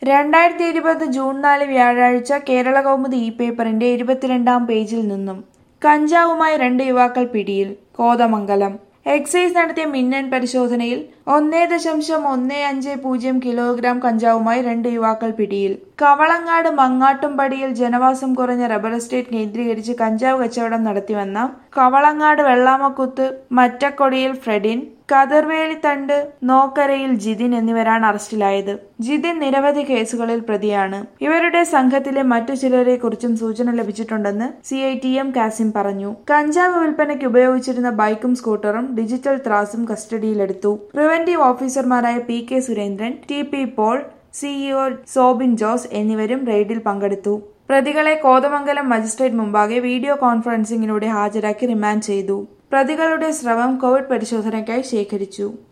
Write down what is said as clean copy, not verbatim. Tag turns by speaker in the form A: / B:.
A: 2020 June 4 വ്യാഴാഴ്ച കേരളകൗമുദി പേപ്പറിന്റെ 22-ാം പേജിൽ നിന്നും കഞ്ചാവുമായി 2 യുവാക്കൾ പിടിയിൽ. കോതമംഗലം എക്സൈസ് നടത്തിയ മിന്നൽ പരിശോധനയിൽ 1.150 കിലോഗ്രാം കഞ്ചാവുമായി 2 യുവാക്കൾ പിടിയിൽ. കവളങ്ങാട് മങ്ങാട്ടുംപടിയിൽ ജനവാസം കുറഞ്ഞ റബ്ബർ എസ്റ്റേറ്റ് കേന്ദ്രീകരിച്ച് കഞ്ചാവ് കച്ചവടം നടത്തിവന്ന കവളങ്ങാട് വെള്ളാമക്കുത്ത് മറ്റക്കൊടിയിൽ ഫ്രെഡിൻ, കതിർവേലിത്തണ്ട് നോക്കരയിൽ ജിതിൻ എന്നിവരാണ് അറസ്റ്റിലായത്. ജിതിൻ നിരവധി കേസുകളിൽ പ്രതിയാണ്. ഇവരുടെ സംഘത്തിലെ മറ്റു ചിലരെ കുറിച്ചും സൂചന ലഭിച്ചിട്ടുണ്ടെന്ന് CI TM കാസിം പറഞ്ഞു. കഞ്ചാവ് വിൽപ്പനയ്ക്ക് ഉപയോഗിച്ചിരുന്ന ബൈക്കും സ്കൂട്ടറും ഡിജിറ്റൽ ത്രാസും കസ്റ്റഡിയിലെടുത്തു. പ്രിവന്റീവ് ഓഫീസർമാരായ PK Surendran, TP Paul, CEO Sobin Jose എന്നിവരും റെയ്ഡിൽ പങ്കെടുത്തു. പ്രതികളെ കോതമംഗലം മജിസ്ട്രേറ്റ് മുമ്പാകെ വീഡിയോ കോൺഫറൻസിംഗിലൂടെ ഹാജരാക്കി റിമാൻഡ് ചെയ്തു. പ്രതികളുടെ സ്രവം കോവിഡ് പരിശോധനയ്ക്കായി ശേഖരിച്ചു.